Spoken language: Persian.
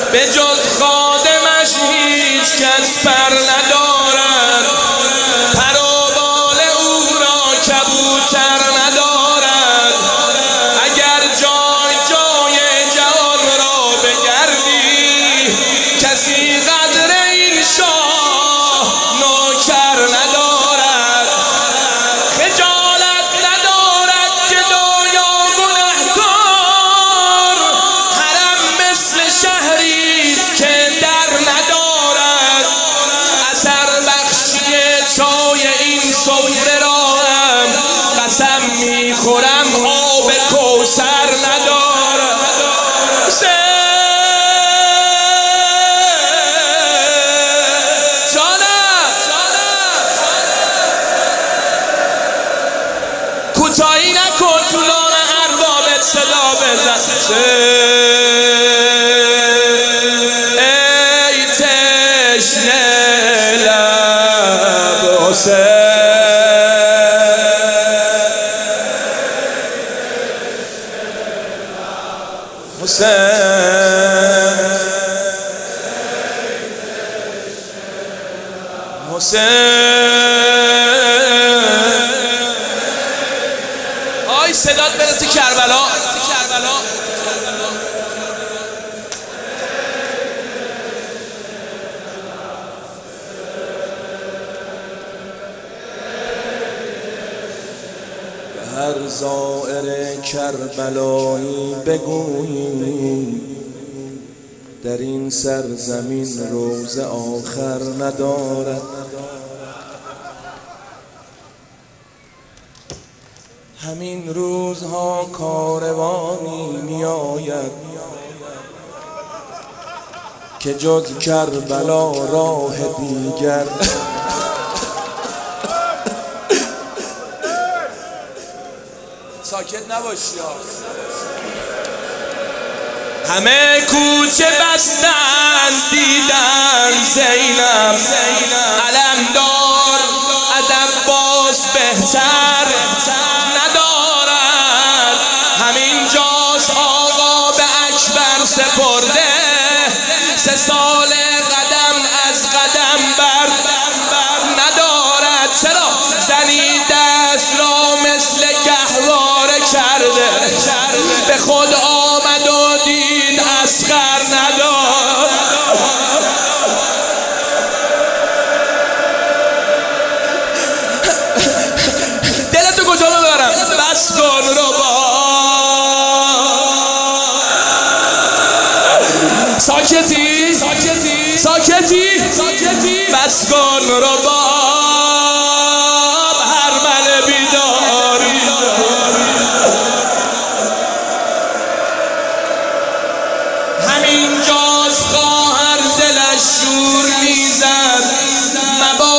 به جز خادمش هیچ کس پر ندارد، پر و بال او را کبوتر ندارد. اگر جای جای جهان را بگردی، کسی قدر این شاه نوکر ندارد. خجالت ندارد گدایا گنهکار، حرم مثل شهریست که در ندارد. اثر بخشی چای این سفره را هم قسم میخورم آب کوثر ندارد. کوتاهی نکن طولان اربابت صدا بزن. ای تشنه لب حسین، آی صدات برسه کربلا. به هر زائر کربلایی بگوییم، در این سرزمین روز آخر ندارد. همین روزها کاروانی می آید که جز کربلا راه دیگر ساکت نباشی. همه کوچه بستن دیدن زینب، علمدار از عباس بهتر ندارد. همین جاست آقا به اکبر سپرده، 3 سال قدم از قدم بر ندارد. چرا زنی دست را مثل گهواره کرده، به خود آمد و دید اسخر ندارد. دلتو کجا ببرم؟ بس کن ربا. ساکتی بس کن ربا. هر من بیدار همین جاست خواهر دلش شور میزد،